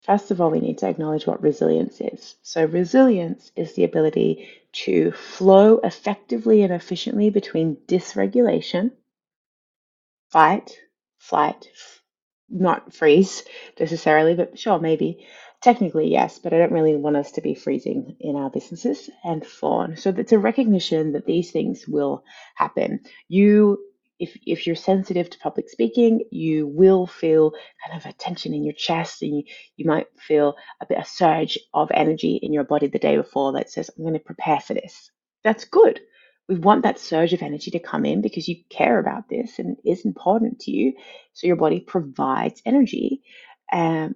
First of all, we need to acknowledge what resilience is. So, resilience is the ability to flow effectively and efficiently between dysregulation, fight, flight, not freeze necessarily, but sure, maybe. Technically, yes, but I don't really want us to be freezing in our businesses and fawn. So it's a recognition that these things will happen. If you're sensitive to public speaking, you will feel kind of a tension in your chest, and you might feel a surge of energy in your body the day before that says, "I'm going to prepare for this." That's good. We want that surge of energy to come in because you care about this and it is important to you. So your body provides energy um,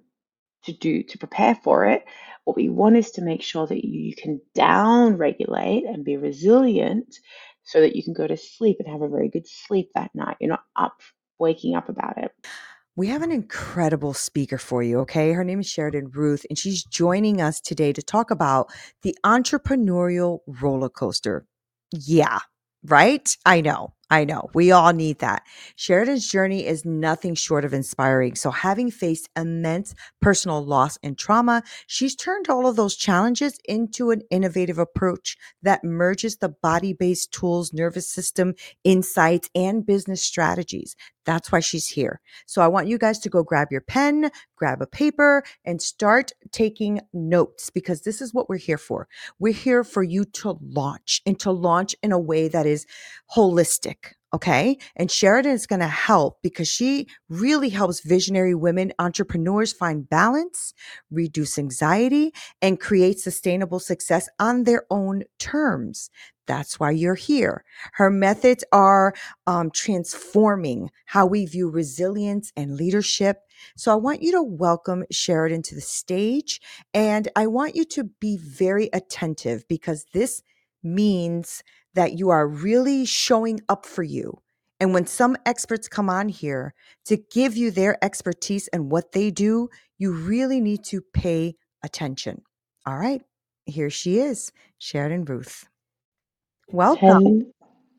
to prepare for it. What we want is to make sure that you can down regulate and be resilient so that you can go to sleep and have a very good sleep that night. You're not up waking up about it. We have an incredible speaker for you, okay? Her name is Sheridan Ruth, and she's joining us today to talk about the entrepreneurial roller coaster. Yeah, right? I know. I know. We all need that. Sheridan's journey is nothing short of inspiring. So, having faced immense personal loss and trauma, she's turned all of those challenges into an innovative approach that merges the body based tools, nervous system, insights, and business strategies. That's why she's here. So I want you guys to go grab your pen, grab a paper, and start taking notes because this is what we're here for. We're here for you to launch and to launch in a way that is holistic. Okay. And Sheridan is going to help because she really helps visionary women entrepreneurs find balance, reduce anxiety, and create sustainable success on their own terms. That's why you're here. Her methods are transforming how we view resilience and leadership. So I want you to welcome Sheridan to the stage, and I want you to be very attentive because this means that you are really showing up for you. And when some experts come on here to give you their expertise and what they do, you really need to pay attention. All right, here she is, Sheridan Ruth. Welcome. Hello.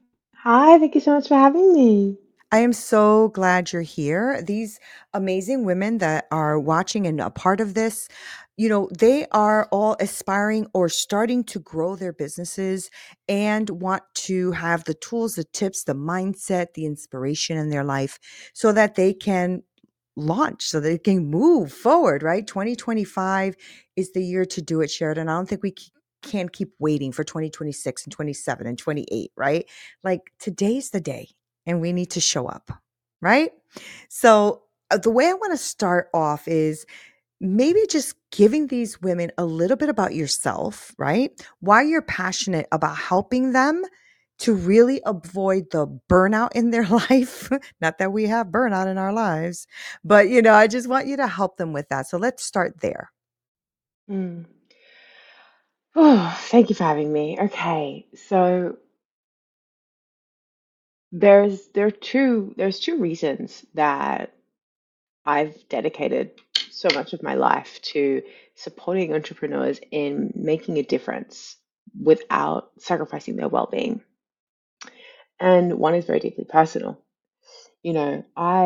Hi, thank you so much for having me. I am so glad you're here. These amazing women that are watching and a part of this, they are all aspiring or starting to grow their businesses and want to have the tools, the tips, the mindset, the inspiration in their life so that they can launch, so they can move forward, right? 2025 is the year to do it, Sheridan. I don't think can keep waiting for 2026 and 27 and 28, right? Like today's the day and we need to show up, right? So, the way I want to start off is maybe just giving these women a little bit about yourself, right? Why you're passionate about helping them to really avoid the burnout in their life. Not that we have burnout in our lives, but I just want you to help them with that. So let's start there. Mm. Oh, thank you for having me. Okay, so there's two reasons that I've dedicated so much of my life to supporting entrepreneurs in making a difference without sacrificing their well-being. And one is very deeply personal. You know,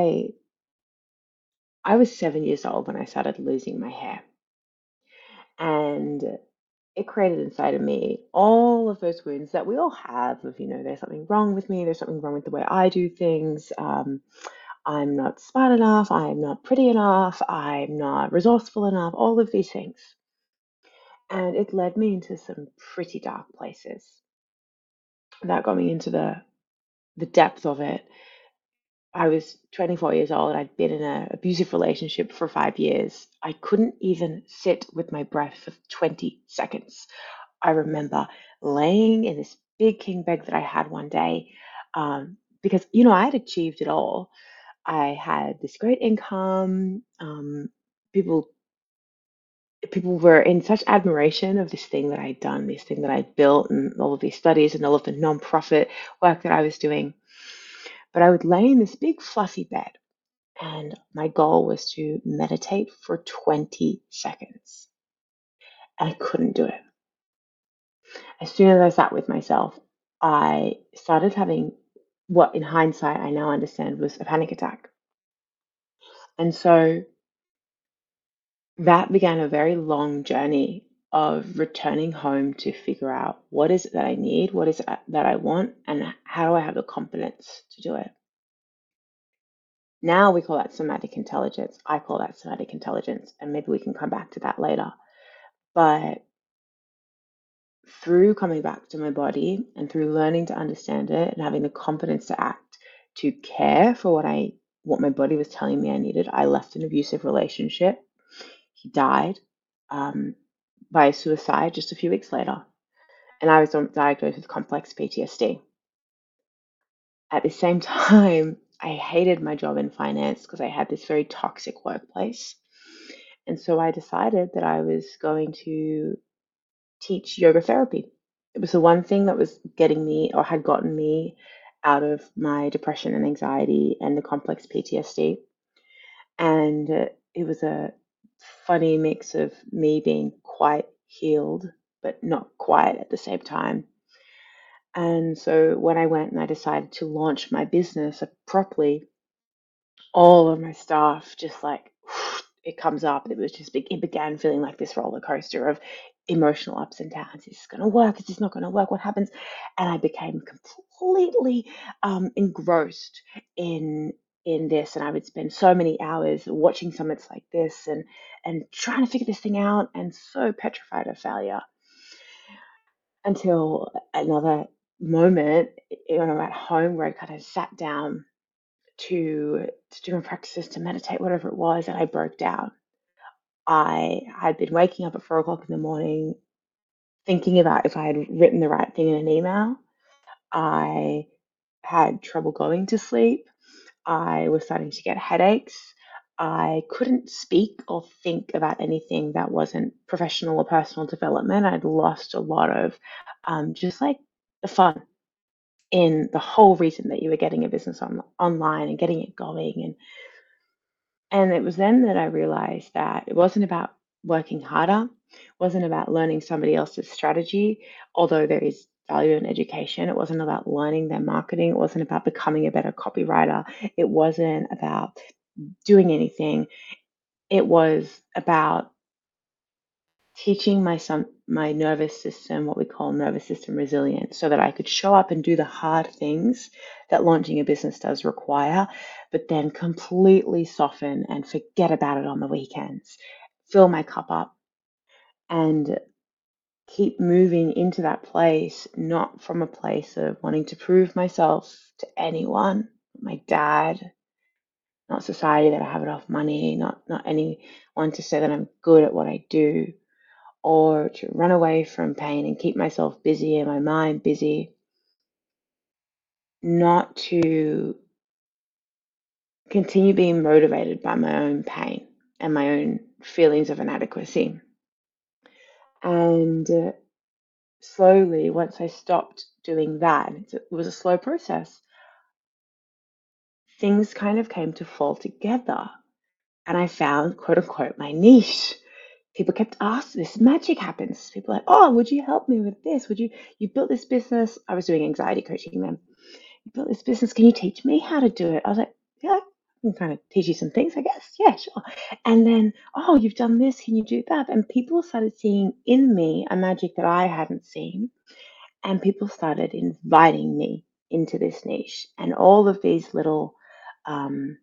I was 7 years old when I started losing my hair, and it created inside of me all of those wounds that we all have of, there's something wrong with me, there's something wrong with the way I do things. I'm not smart enough, I'm not pretty enough, I'm not resourceful enough, all of these things. And it led me into some pretty dark places. That got me into the depth of it. I was 24 years old. I'd been in an abusive relationship for 5 years. I couldn't even sit with my breath for 20 seconds. I remember laying in this big king bed that I had one day because, I had achieved it all. I had this great income. People people were in such admiration of this thing that I'd done, this thing that I'd built, and all of these studies and all of the nonprofit work that I was doing. But I would lay in this big fluffy bed, and my goal was to meditate for 20 seconds. And I couldn't do it. As soon as I sat with myself, I started having what, in hindsight, I now understand was a panic attack. And so that began a very long journey of returning home to figure out what is it that I need, what is it that I want, and how do I have the confidence to do it. Now we call that somatic intelligence. I call that somatic intelligence, and maybe we can come back to that later. But through coming back to my body and through learning to understand it and having the confidence to act, to care for what my body was telling me I needed, I left an abusive relationship. He died um, by suicide just a few weeks later, and I was diagnosed with complex PTSD. At the same time, I hated my job in finance because I had this very toxic workplace. And so I decided that I was going to teach yoga therapy. It was the one thing that was getting me or had gotten me out of my depression and anxiety and the complex PTSD. And it was a funny mix of me being quite healed, but not quite at the same time. And so when I went and I decided to launch my business properly, all of my stuff just like it comes up. It was just it began feeling like this roller coaster of emotional ups and downs. Is this going to work? Is this not going to work? What happens? And I became completely engrossed in this, and I would spend so many hours watching summits like this and trying to figure this thing out, and so petrified of failure until another moment, at home where I kind of sat down to do my practices, to meditate, whatever it was, and I broke down. I had been waking up at 4 o'clock in the morning thinking about if I had written the right thing in an email. I had trouble going to sleep. I was starting to get headaches. I couldn't speak or think about anything that wasn't professional or personal development. I'd lost a lot of just like the fun in the whole reason that you were getting a business online and getting it going. And it was then that I realized that it wasn't about working harder, wasn't about learning somebody else's strategy, although there is value in education. It wasn't about learning their marketing. It wasn't about becoming a better copywriter. It wasn't about doing anything. It was about teaching my nervous system what we call nervous system resilience so that I could show up and do the hard things that launching a business does require, but then completely soften and forget about it on the weekends, fill my cup up and keep moving into that place, not from a place of wanting to prove myself to anyone, my dad, not society, that I have enough money, not anyone to say that I'm good at what I do, or to run away from pain and keep myself busy and my mind busy, not to continue being motivated by my own pain and my own feelings of inadequacy. And slowly, once I stopped doing that, it was a slow process, things kind of came to fall together. And I found, quote unquote, my niche. People kept asking, this magic happens. People are like, oh, would you help me with this? You built this business? I was doing anxiety coaching then. You built this business. Can you teach me how to do it? I was like, yeah, I can kind of teach you some things, I guess. Yeah, sure. And then, oh, you've done this. Can you do that? And people started seeing in me a magic that I hadn't seen. And people started inviting me into this niche. And all of these little um,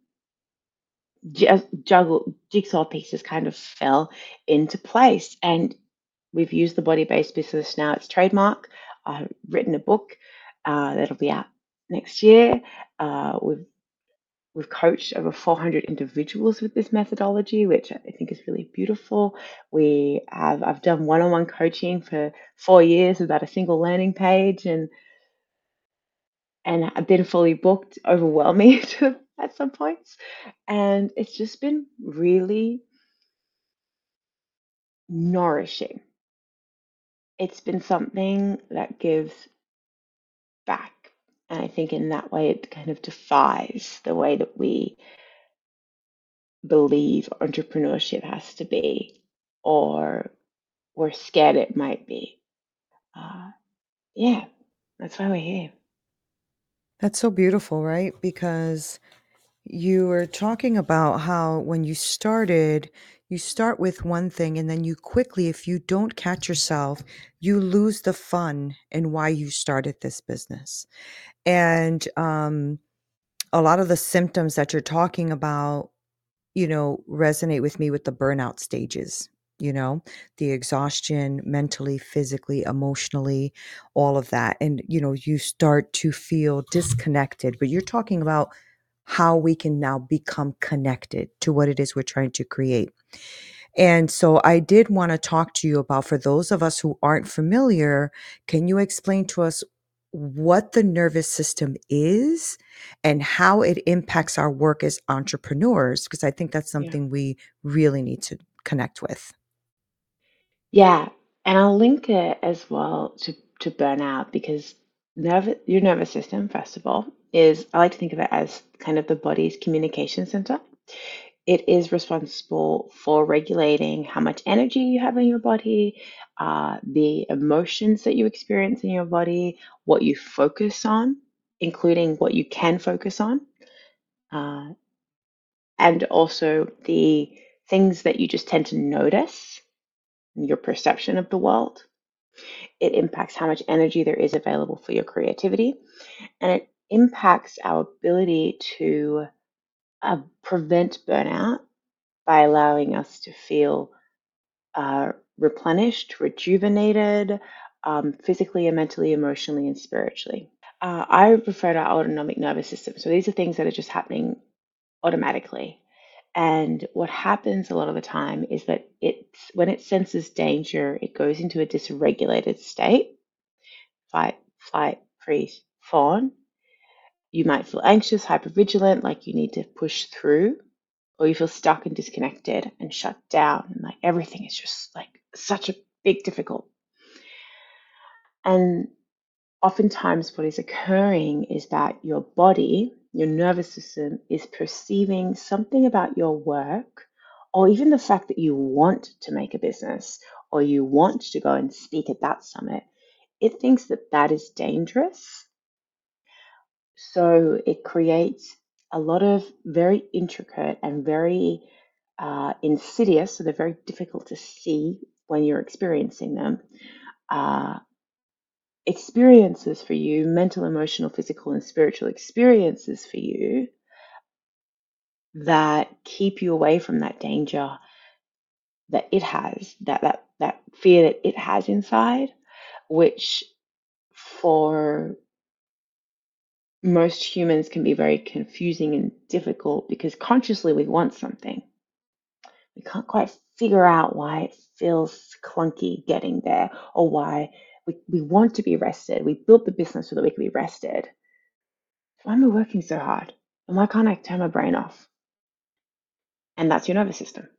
juggle jigsaw pieces kind of fell into place. And we've used the body based business now. It's trademark. I've written a book that'll be out next year. We've coached over 400 individuals with this methodology, which I think is really beautiful. I've done one-on-one coaching for 4 years without a single landing page, and I've been fully booked, overwhelming at some points. And it's just been really nourishing. It's been something that gives back. And I think in that way, it kind of defies the way that we believe entrepreneurship has to be, or we're scared it might be. Uh, yeah, that's why we're here. That's so beautiful, right? Because you were talking about how when you started, You start with one thing and then you quickly, if you don't catch yourself, you lose the fun in why you started this business. And a lot of the symptoms that you're talking about, resonate with me with the burnout stages, you know, the exhaustion mentally, physically, emotionally, all of that. And, you start to feel disconnected, but you're talking about how we can now become connected to what it is we're trying to create. And so I did want to talk to you about, for those of us who aren't familiar, can you explain to us what the nervous system is and how it impacts our work as entrepreneurs? Because I think that's Yeah. something we really need to connect with. Yeah, and I'll link it as well to burnout because your nervous system, first of all, is I like to think of it as kind of the body's communication center. It is responsible for regulating how much energy you have in your body, the emotions that you experience in your body, what you focus on, including what you can focus on, uh, and also the things that you just tend to notice, your perception of the world. It impacts how much energy there is available for your creativity, and it impacts our ability to prevent burnout by allowing us to feel replenished, rejuvenated, physically and mentally, emotionally, and spiritually. I refer to our autonomic nervous system. So these are things that are just happening automatically. And what happens a lot of the time is that when it senses danger, it goes into a dysregulated state, fight, flight, freeze, fawn. You might feel anxious, hypervigilant, like you need to push through, or you feel stuck and disconnected and shut down, and like everything is just like such a big difficult. And oftentimes, what is occurring is that your body, your nervous system, is perceiving something about your work, or even the fact that you want to make a business or you want to go and speak at that summit. It thinks that that is dangerous. So it creates a lot of very intricate and very insidious, so they're very difficult to see when you're experiencing them, uh, experiences for you, mental, emotional, physical, and spiritual experiences for you that keep you away from that danger that it has, that fear that it has inside, which for most humans can be very confusing and difficult because consciously we want something. We can't quite figure out why it feels clunky getting there or why we want to be rested. We built the business so that we can be rested. Why am I working so hard? And why can't I turn my brain off? And that's your nervous system.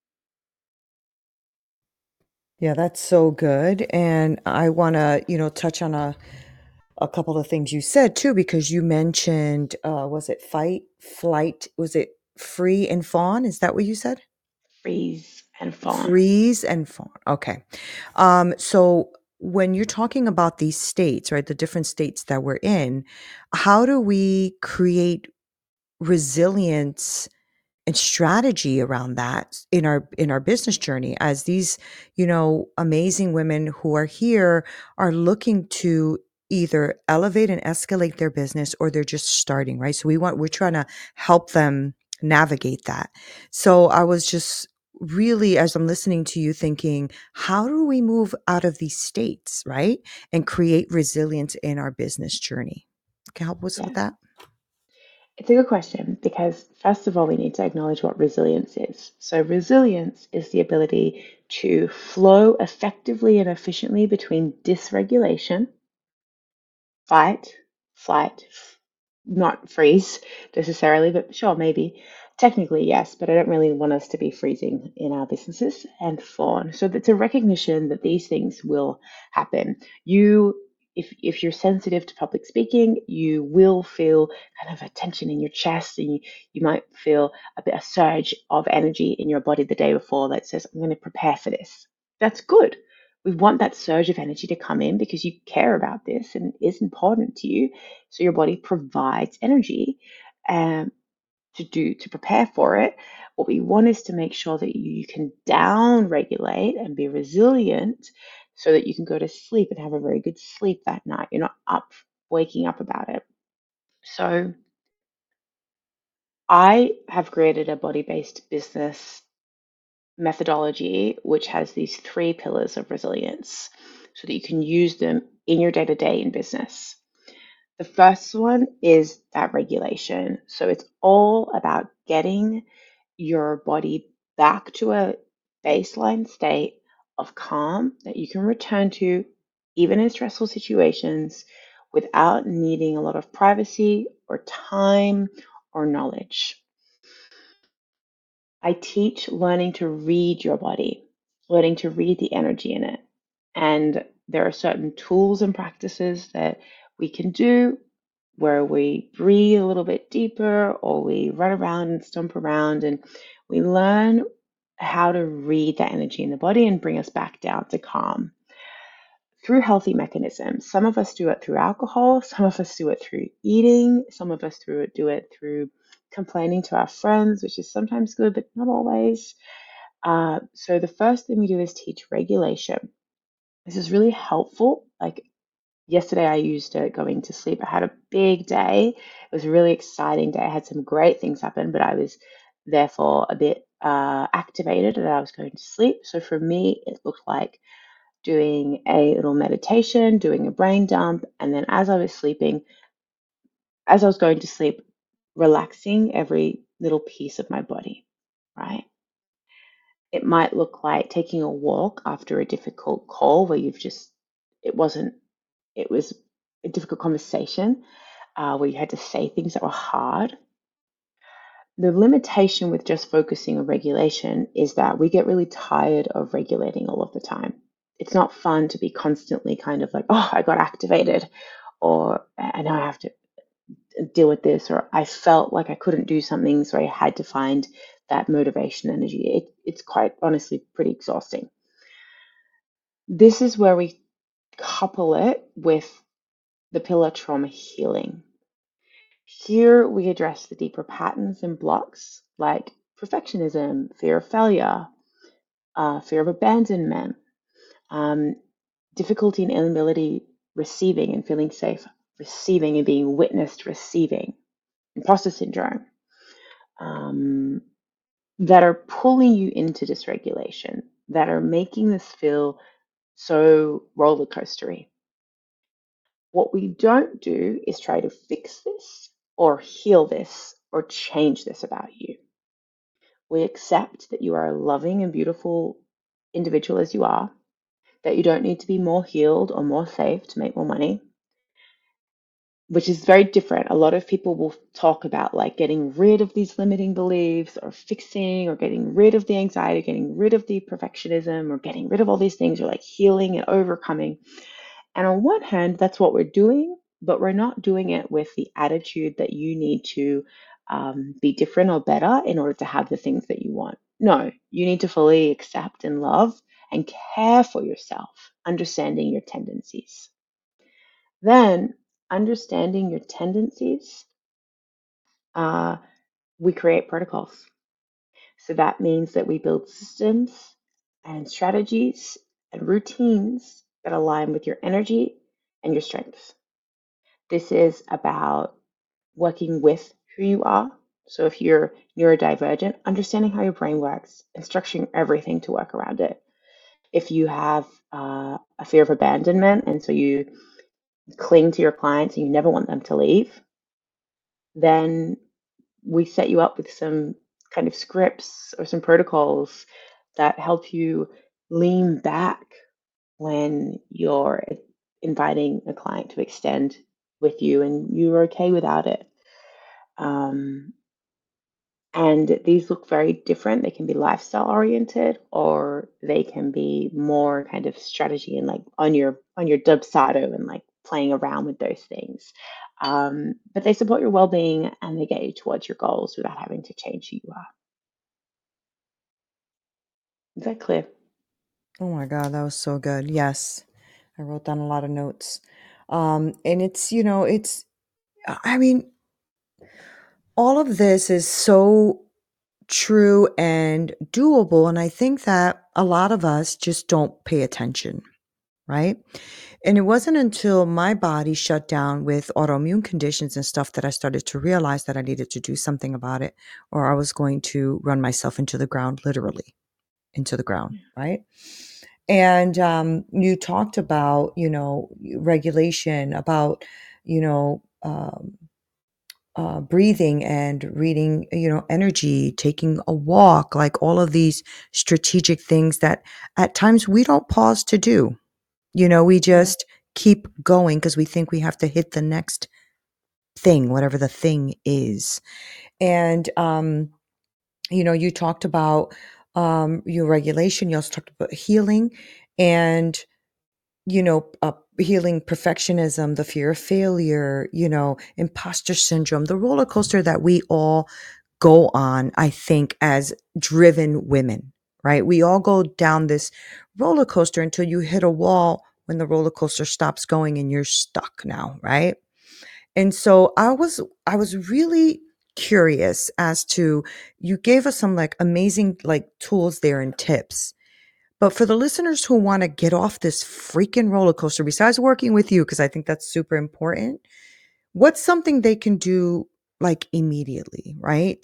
Yeah, that's so good. And I want to, touch on a couple of things you said too, because you mentioned, was it fight, flight? Was it free and fawn? Is that what you said? Freeze and fawn. Freeze and fawn. Okay. So when you're talking about these states, right, the different states that we're in, how do we create resilience and strategy around that in our business journey as these, amazing women who are here are looking to either elevate and escalate their business, or they're just starting, right? So we're trying to help them navigate that. So I was just really, as I'm listening to you, thinking, how do we move out of these states, right? And create resilience in our business journey? Can you help us with Yeah, that? it's a good question because, first of all, we need to acknowledge what resilience is. So, resilience is the ability to flow effectively and efficiently between dysregulation, fight, flight, not freeze necessarily, but sure, maybe. Technically, yes, but I don't really want us to be freezing in our businesses and fawn. So that's a recognition that these things will happen. If you're sensitive to public speaking, you will feel kind of a tension in your chest, and you might feel a surge of energy in your body the day before that says, "I'm going to prepare for this." That's good. We want that surge of energy to come in because you care about this and it is important to you. So your body provides energy. Um, to do to prepare for it. What we want is to make sure that you can down regulate and be resilient so that you can go to sleep and have a very good sleep that night. You're not up waking up about it. So I have created a body-based business methodology which has these three pillars of resilience so that you can use them in your day-to-day in business. The first one is that regulation. So it's all about getting your body back to a baseline state of calm that you can return to even in stressful situations without needing a lot of privacy or time or knowledge. I teach learning to read your body, learning to read the energy in it. And there are certain tools and practices that we can do where we breathe a little bit deeper or we run around and stomp around and we learn how to read that energy in the body and bring us back down to calm through healthy mechanisms. Some of us do it through alcohol, some of us do it through eating, some of us do it through complaining to our friends, which is sometimes good, but not always. So the first thing we do is teach regulation. This is really helpful. Like yesterday, I used it going to sleep. I had a big day. It was a really exciting day. I had some great things happen, but I was therefore a bit activated that I was going to sleep. So for me, it looked like doing a little meditation, doing a brain dump, and then as I was going to sleep, relaxing every little piece of my body, right? It might look like taking a walk after a difficult call where it wasn't, it was a difficult conversation where you had to say things that were hard. The limitation with just focusing on regulation is that we get really tired of regulating all of the time. It's not fun to be constantly kind of like, oh, I got activated, or and now I have to deal with this, or I felt like I couldn't do something, so I had to find that motivation energy. It's quite honestly pretty exhausting. This is where we couple it with the pillar trauma healing. Here we address the deeper patterns and blocks like perfectionism, fear of failure, fear of abandonment, um, difficulty and inability receiving and feeling safe receiving and being witnessed receiving, imposter syndrome, um, that are pulling you into dysregulation, that are making this feel so roller coastery. What we don't do is try to fix this or heal this or change this about you. We accept that you are a loving and beautiful individual as you are, that you don't need to be more healed or more safe to make more money, which is very different. A lot of people will talk about like getting rid of these limiting beliefs or fixing or getting rid of the anxiety, getting rid of the perfectionism or getting rid of all these things or like healing and overcoming. And on one hand, that's what we're doing, but we're not doing it with the attitude that you need to be different or better in order to have the things that you want. No, you need to fully accept and love and care for yourself, understanding your tendencies. Then, understanding your tendencies, uh, we create protocols. So that means that we build systems and strategies and routines that align with your energy and your strengths. This is about working with who you are. So if you're neurodivergent, understanding how your brain works and structuring everything to work around it. If you have a fear of abandonment and so you cling to your clients and you never want them to leave, then we set you up with some kind of scripts or some protocols that help you lean back when you're inviting a client to extend with you and you're okay without it. Um, and these look very different. They can be lifestyle oriented or they can be more kind of strategy and like on your dubsado and like playing around with those things. But they support your well-being and they get you towards your goals without having to change who you are. Is that clear? Oh my God, that was so good. Yes. I wrote down a lot of notes. And it's, I mean, All of this is so true and doable. And I think that a lot of us just don't pay attention, right? And it wasn't until my body shut down with autoimmune conditions and stuff that I started to realize that I needed to do something about it, or I was going to run myself into the ground, literally into the ground, right? And you talked about, regulation, about, you know, um, breathing and reading, energy, taking a walk, like all of these strategic things that at times we don't pause to do. We Yeah, just keep going because we think we have to hit the next thing, whatever the thing is. And, you talked about your regulation. You also talked about healing and, healing perfectionism, the fear of failure, imposter syndrome, the roller coaster that we all go on, I think, as driven women, right? We all go down this roller coaster until you hit a wall when the roller coaster stops going and you're stuck now, right? And so I was really curious as to you gave us some like amazing like tools there and tips. But for the listeners who want to get off this freaking roller coaster, besides working with you, because I think that's super important, what's something they can do like immediately, right?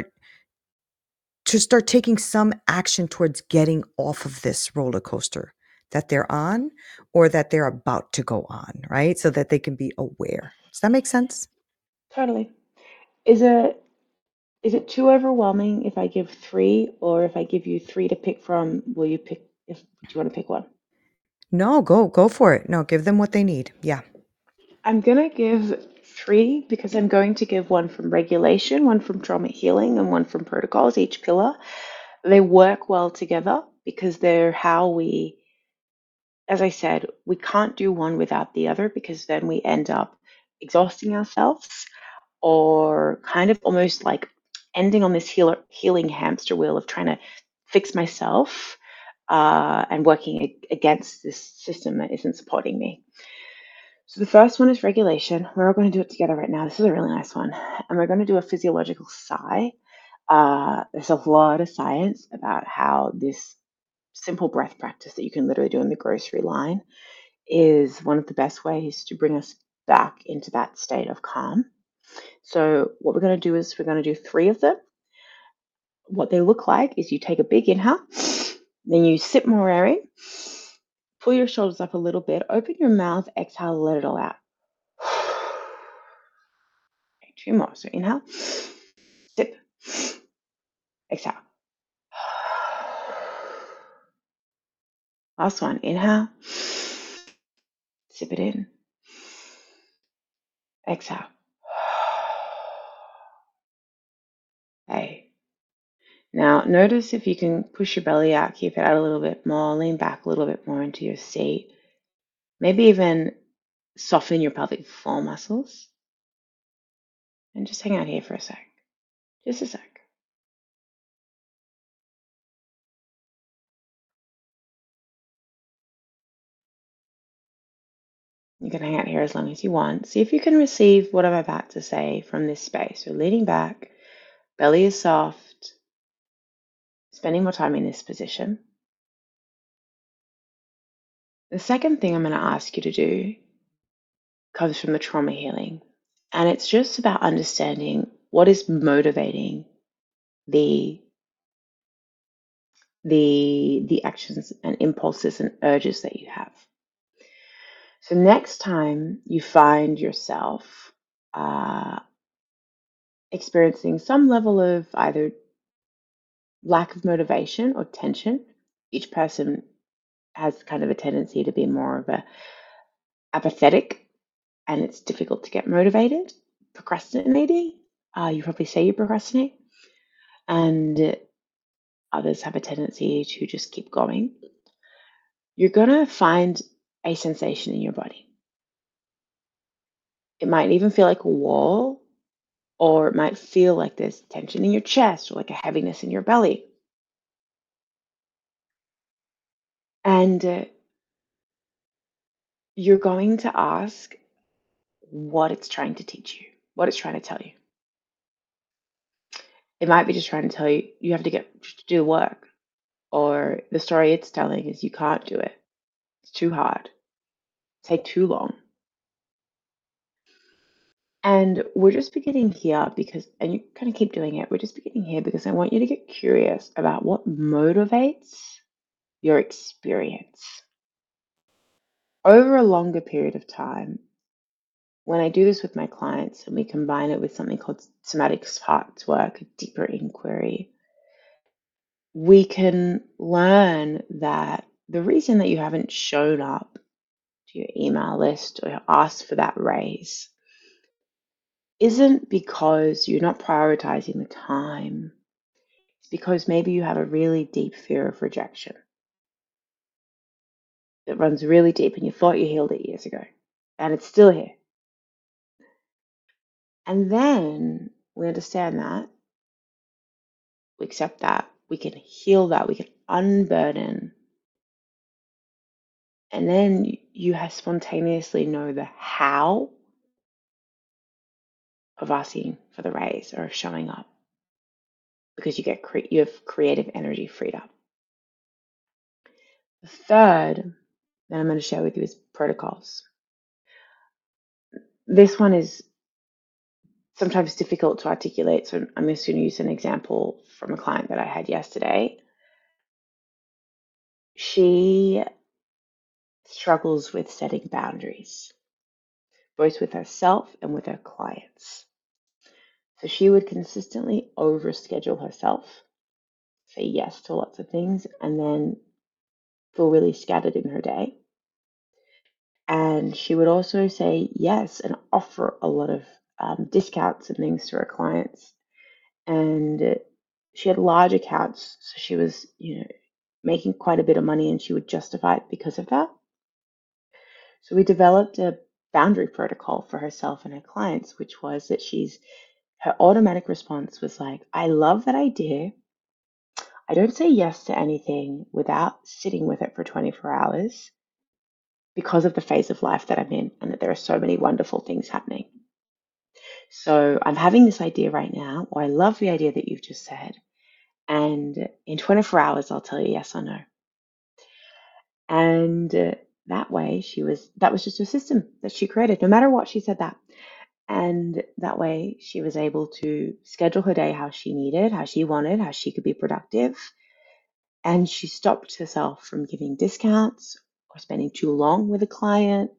To start taking some action towards getting off of this roller coaster that they're on or that they're about to go on, right? So that they can be aware. Does that make sense? totally. Is it is it too overwhelming if I give three, or if I give you three to pick from, will you pick if do you want to pick one? No, go for it. No, give them what they need. Yeah. I'm gonna give three because I'm going to give one from regulation, one from trauma healing, and one from protocols, each pillar. They work well together because they're how we, as I said, we can't do one without the other because then we end up exhausting ourselves or kind of almost like ending on this healing hamster wheel of trying to fix myself and working against this system that isn't supporting me. So the first one is regulation. We're all going to do it together right now. This is a really nice one. And we're going to do a physiological sigh. There's a lot of science about how this simple breath practice that you can literally do in the grocery line is one of the best ways to bring us back into that state of calm. So, what we're going to do is we're going to do three of them. What they look like is you take a big inhale, then you sip more air in, pull your shoulders up a little bit, open your mouth, exhale, let it all out. Okay, two more. So, inhale, sip, exhale. Last one. Inhale, sip it in, exhale. Hey. Now, notice if you can push your belly out, keep it out a little bit more, lean back a little bit more into your seat. Maybe even soften your pelvic floor muscles. And just hang out here for a sec. Just a sec. You can hang out here as long as you want. See if you can receive what I'm about to say from this space. So leaning back, belly is soft, spending more time in this position. The second thing I'm going to ask you to do comes from the trauma healing. And it's just about understanding what is motivating the the actions and impulses and urges that you have. So next time you find yourself experiencing some level of either lack of motivation or tension, each person has kind of a tendency to be more of a apathetic, and it's difficult to get motivated. Procrastinating, you probably say you procrastinate, and others have a tendency to just keep going. You're gonna find a sensation in your body. It might even feel like a wall, or it might feel like there's tension in your chest or like a heaviness in your belly. And you're going to ask what it's trying to teach you, what it's trying to tell you. It might be just trying to tell you you have to get to do the work, or the story it's telling is you can't do it. It's too hard. Take too long. And we're just beginning here because, and you kind of keep doing it, we're just beginning here because I want you to get curious about what motivates your experience. Over a longer period of time, when I do this with my clients and we combine it with something called somatic parts work, a deeper inquiry, we can learn that the reason that you haven't shown up to your email list or asked for that raise isn't because you're not prioritizing the time. It's because maybe you have a really deep fear of rejection that runs really deep and you thought you healed it years ago and it's still here. And then we understand that, we accept that, we can heal that, we can unburden. And then you have spontaneously know the how of asking for the raise or of showing up because you have creative energy freed up. The third that I'm going to share with you is protocols. This one is sometimes difficult to articulate, so I'm just going to use an example from a client that I had yesterday. She struggles with setting boundaries, both with herself and with her clients. So she would consistently overschedule herself, say yes to lots of things, and then feel really scattered in her day. And she would also say yes and offer a lot of discounts and things to her clients. And she had large accounts, so she was, making quite a bit of money, and she would justify it because of that. So we developed a boundary protocol for herself and her clients, which was that her automatic response was like, I love that idea. I don't say yes to anything without sitting with it for 24 hours because of the phase of life that I'm in and that there are so many wonderful things happening. So I'm having this idea right now, or I love the idea that you've just said. And in 24 hours, I'll tell you yes or no. And that way that was just a system that she created, no matter what, she said that. And that way she was able to schedule her day how she needed, how she wanted, how she could be productive. And she stopped herself from giving discounts or spending too long with a client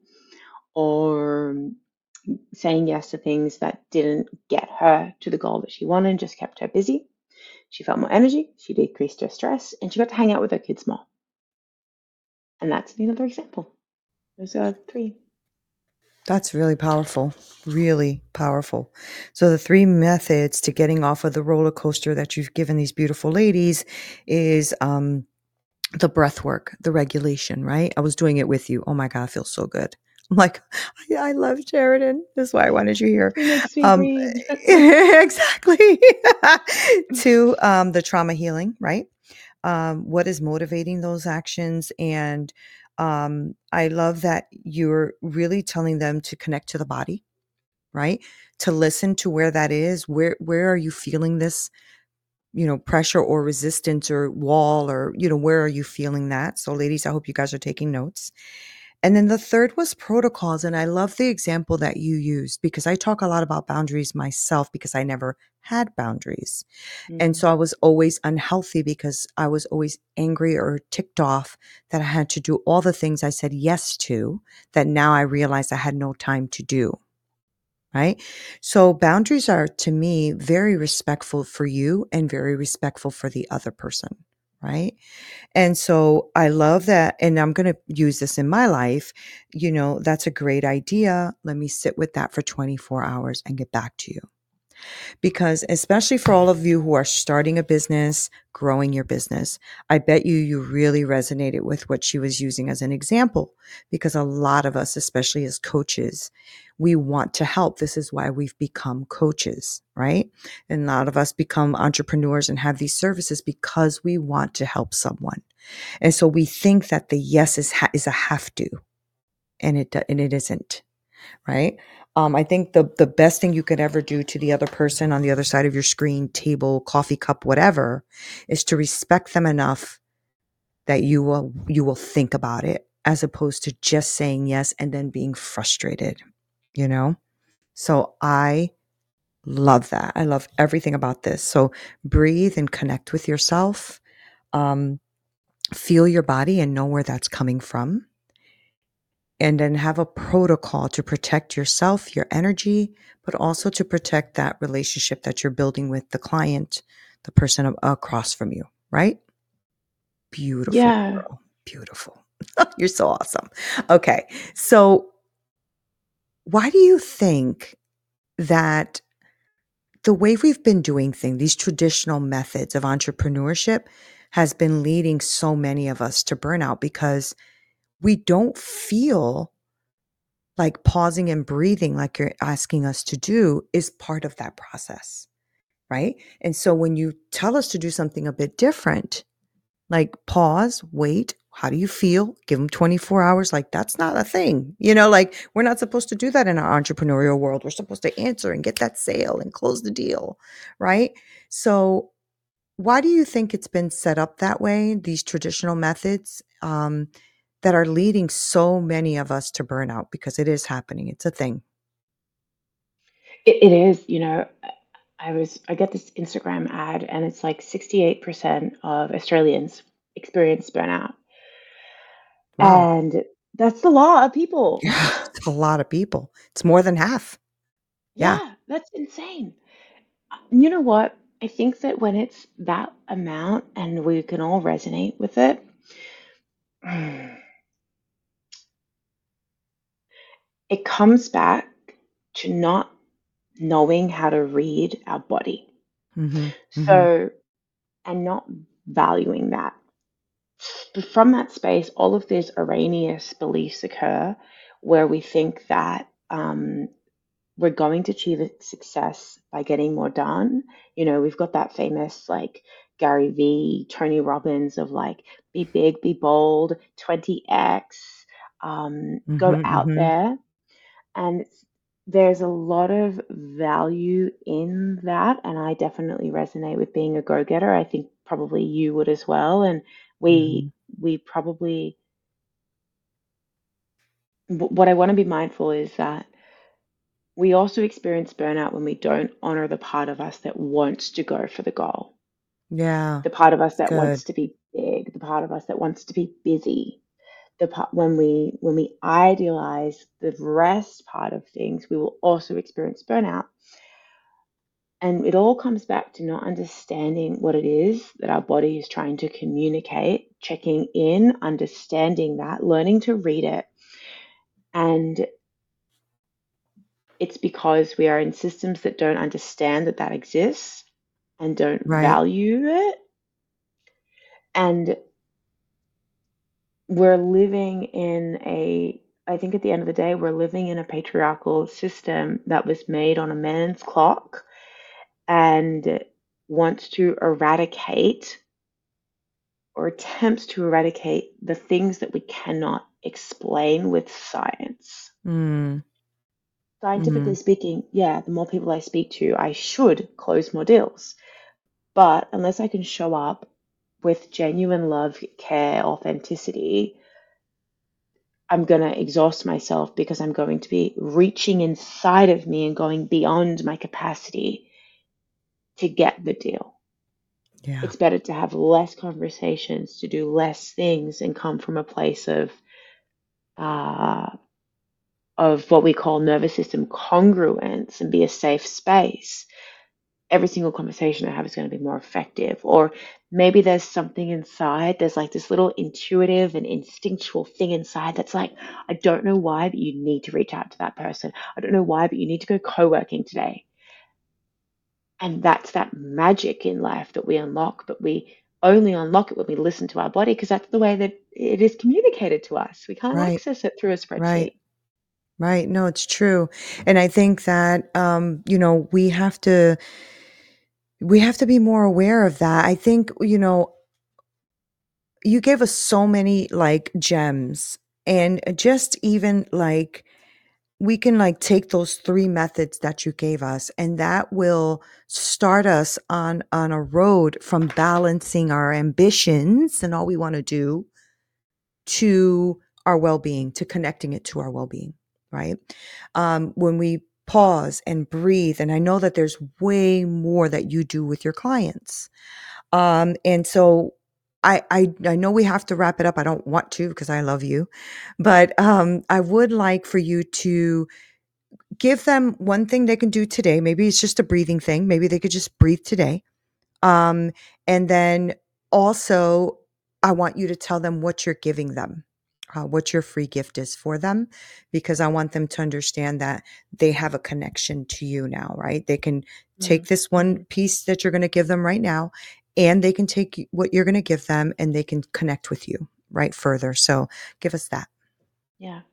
or saying yes to things that didn't get her to the goal that she wanted, just kept her busy. She felt more energy, she decreased her stress, and she got to hang out with her kids more. And that's another example. Those are three. That's really powerful. Really powerful. So the three methods to getting off of the roller coaster that you've given these beautiful ladies is the breath work, the regulation, right? I was doing it with you. Oh my God, it feels so good. I'm like, I love Sheridan. That's why I wanted you here. It makes me breathe. Exactly. To the trauma healing, right? What is motivating those actions? And I love that you're really telling them to connect to the body, right? To listen to where that is. Where are you feeling this? Pressure or resistance or wall or, where are you feeling that? So ladies, I hope you guys are taking notes. And then the third was protocols. And I love the example that you used because I talk a lot about boundaries myself because I never had boundaries. And so I was always unhealthy because I was always angry or ticked off that I had to do all the things I said yes to that now I realize I had no time to do. Right. So boundaries are to me very respectful for you and very respectful for the other person. Right. And so I love that. And I'm going to use this in my life. That's a great idea. Let me sit with that for 24 hours and get back to you. Because especially for all of you who are starting a business, growing your business, I bet you really resonated with what she was using as an example, because a lot of us, especially as coaches, we want to help. This is why we've become coaches, right? And a lot of us become entrepreneurs and have these services because we want to help someone. And so we think that the yes is a have to, and it isn't. Right. I think the best thing you could ever do to the other person on the other side of your screen, table, coffee cup, whatever, is to respect them enough that you will think about it as opposed to just saying yes and then being frustrated, you know? So I love that. I love everything about this. So breathe and connect with yourself. Um, feel your body and know where that's coming from. And then have a protocol to protect yourself, your energy, but also to protect that relationship that you're building with the client, the person across from you, right? Beautiful Yeah. girl. Beautiful. You're so awesome. Okay. So, why do you think that the way we've been doing things, these traditional methods of entrepreneurship, has been leading so many of us to burnout because we don't feel like pausing and breathing, like you're asking us to do, is part of that process, right? And so when you tell us to do something a bit different, like pause, wait, how do you feel? Give them 24 hours. Like that's not a thing. Like we're not supposed to do that in our entrepreneurial world. We're supposed to answer and get that sale and close the deal, right? So why do you think it's been set up that way, these traditional methods that are leading so many of us to burnout? Because it is happening. It's a thing. It is, I get this Instagram ad and it's like 68% of Australians experience burnout. Wow. And that's a lot of people. Yeah, it's a lot of people. It's more than half. Yeah. Yeah, that's insane. You know what? I think that when it's that amount and we can all resonate with it, it comes back to not knowing how to read our body. Mhm. Mhm. So, and not valuing that. But from that space, all of these erroneous beliefs occur where we think that we're going to achieve success by getting more done. We've got that famous like Gary V, Tony Robbins of like, be big, be bold, 20x, go Mhm. out Mhm. there. And there's a lot of value in that. And I definitely resonate with being a go getter. I think probably you would as well. And we, Mhm. we probably, what I want to be mindful is that we also experience burnout when we don't honor the part of us that wants to go for the goal, Yeah. the part of us that Good. wants to be big, the part of us that wants to be busy. The part when we idealize the rest part of things, we will also experience burnout. And it all comes back to not understanding what it is that our body is trying to communicate, checking in, understanding that, learning to read it. And it's because we are in systems that don't understand that that exists and don't Right. value it. And we're living in I think at the end of the day, we're living in a patriarchal system that was made on a man's clock and wants to eradicate or attempts to eradicate the things that we cannot explain with science. Mm. Scientifically Mm. speaking, yeah, the more people I speak to, I should close more deals. But unless I can show up with genuine love, care, authenticity, I'm going to exhaust myself because I'm going to be reaching inside of me and going beyond my capacity to get the deal. Yeah. It's better to have less conversations, to do less things, and come from a place uh, of what we call nervous system congruence and be a safe space. Every single conversation I have is going to be more effective. Or maybe there's something inside, there's like this little intuitive and instinctual thing inside that's like, I don't know why, but you need to reach out to that person. I don't know why, but you need to go co working today. And that's that magic in life that we unlock, but we only unlock it when we listen to our body because that's the way that it is communicated to us. We can't Right. access it through a Right. spreadsheet. Right. No, it's true. And I think that we have to be more aware of that. I think, you gave us so many like gems and just even like we can like take those 3 methods that you gave us, and that will start us on a road from balancing our ambitions and all we want to do to our well-being, to connecting it to our well-being, right? When we pause and breathe, and I know that there's way more that you do with your clients. And so I know we have to wrap it up. I don't want to because I love you, but I would like for you to give them one thing they can do today. Maybe it's just a breathing thing. Maybe they could just breathe today. Um, and then also, I want you to tell them what you're giving them, what your free gift is for them, because I want them to understand that they have a connection to you now, right? They can take this one Mm-hmm. piece that you're going to give them right now, and they can take what you're going to give them and they can connect with you right further. So give us that. Yeah.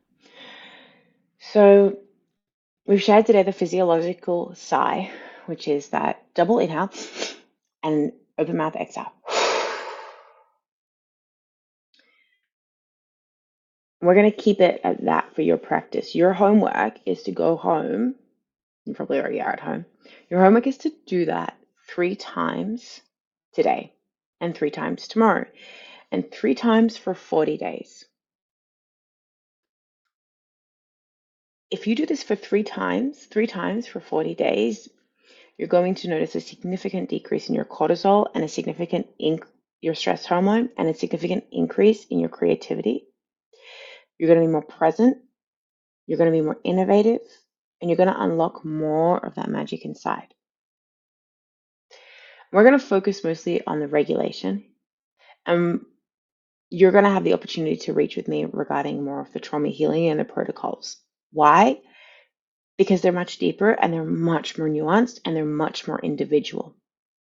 So we've shared today the physiological sigh, which is that double inhale and open mouth exhale. We're going to keep it at that for your practice. Your homework is to go home. You probably already are at home. Your homework is to do that 3 times today and 3 times tomorrow and 3 times for 40 days. If you do this for 3 times for 40 days, you're going to notice a significant decrease in your cortisol and a significant your stress hormone and a significant increase in your creativity. You're going to be more present, you're going to be more innovative, and you're going to unlock more of that magic inside. We're going to focus mostly on the regulation. You're going to have the opportunity to reach with me regarding more of the trauma healing and the protocols. Why? Because they're much deeper and they're much more nuanced and they're much more individual.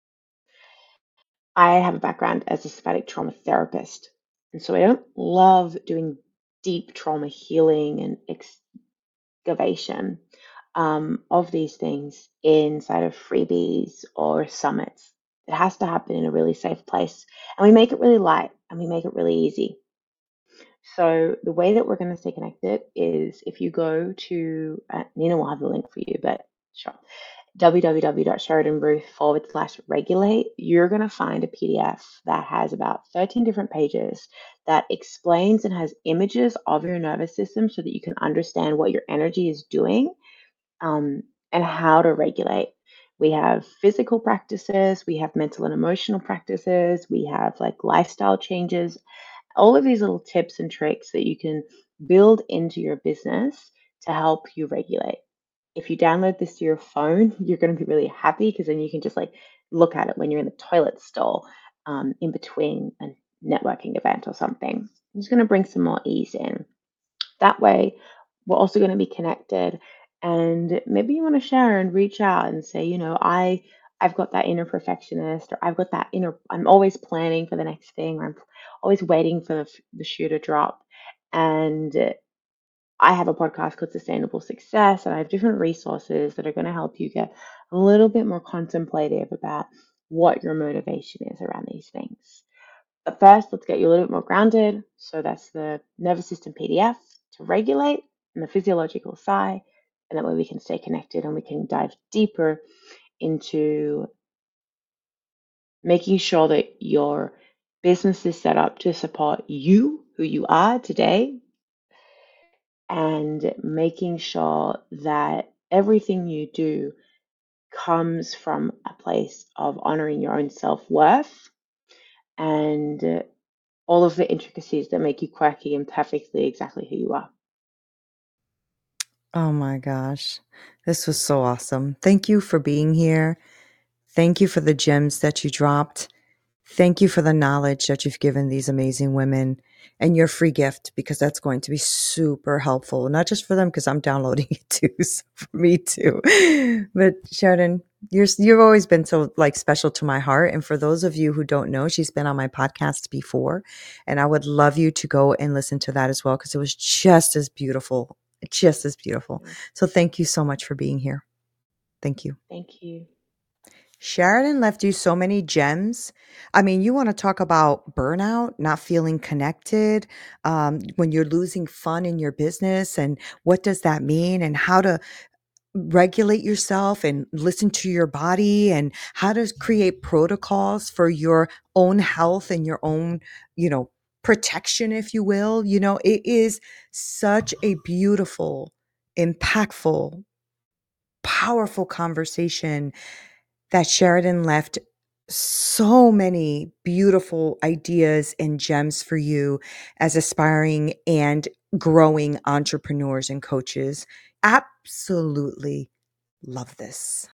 I have a background as a somatic trauma therapist, and so I don't love doing deep trauma healing and excavation of these things inside of freebies or summits. It has to happen in a really safe place, and we make it really light and we make it really easy. So the way that we're going to stay connected is if you go to Nina will have the link for you, but sure, www.sheridanruth/regulate, you're going to find a PDF that has about 13 different pages that explains and has images of your nervous system so that you can understand what your energy is doing, and how to regulate. We have physical practices, we have mental and emotional practices, we have like lifestyle changes, all of these little tips and tricks that you can build into your business to help you regulate. If you download this to your phone, you're going to be really happy because then you can just like look at it when you're in the toilet stall, in between a networking event or something. I'm just going to bring some more ease in. That way, we're also going to be connected. And maybe you want to share and reach out and say, I've got that inner perfectionist, or I've got that inner, I'm always planning for the next thing, or I'm always waiting for the shoe to drop. And I have a podcast called Sustainable Success, and I have different resources that are going to help you get a little bit more contemplative about what your motivation is around these things. But first, let's get you a little bit more grounded. So that's the nervous system PDF to regulate and the physiological sigh. And that way we can stay connected and we can dive deeper into making sure that your business is set up to support you, who you are today, and making sure that everything you do comes from a place of honoring your own self worth and all of the intricacies that make you quirky and perfectly exactly who you are. Oh my gosh. This was so awesome. Thank you for being here. Thank you for the gems that you dropped. Thank you for the knowledge that you've given these amazing women and your free gift, because that's going to be super helpful, not just for them, because I'm downloading it too, so for me too. But Sheridan, you've always been so like special to my heart. And for those of you who don't know, she's been on my podcast before, and I would love you to go and listen to that as well, because it was just as beautiful, just as beautiful. So thank you so much for being here. Thank you. Thank you. Sheridan left you so many gems. I mean, you want to talk about burnout, not feeling connected, when you're losing fun in your business, and what does that mean, and how to regulate yourself and listen to your body, and how to create protocols for your own health and your own, you know, protection, if you will. It is such a beautiful, impactful, powerful conversation that Sheridan left so many beautiful ideas and gems for you as aspiring and growing entrepreneurs and coaches. Absolutely love this.